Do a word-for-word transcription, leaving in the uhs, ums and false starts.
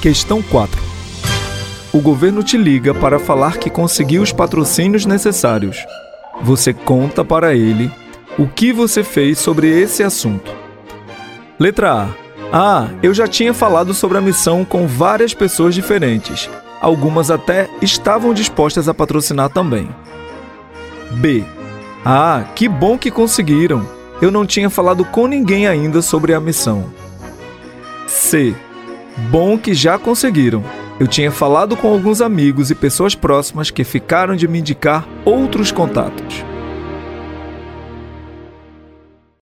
Questão quatro. O governo te liga para falar que conseguiu os patrocínios necessários. Você conta para ele o que você fez sobre esse assunto. Letra A. Ah, eu já tinha falado sobre a missão com várias pessoas diferentes. Algumas até estavam dispostas a patrocinar também. B. Ah, que bom que conseguiram. Eu não tinha falado com ninguém ainda sobre a missão. C. Bom que já conseguiram. Eu tinha falado com alguns amigos e pessoas próximas que ficaram de me indicar outros contatos.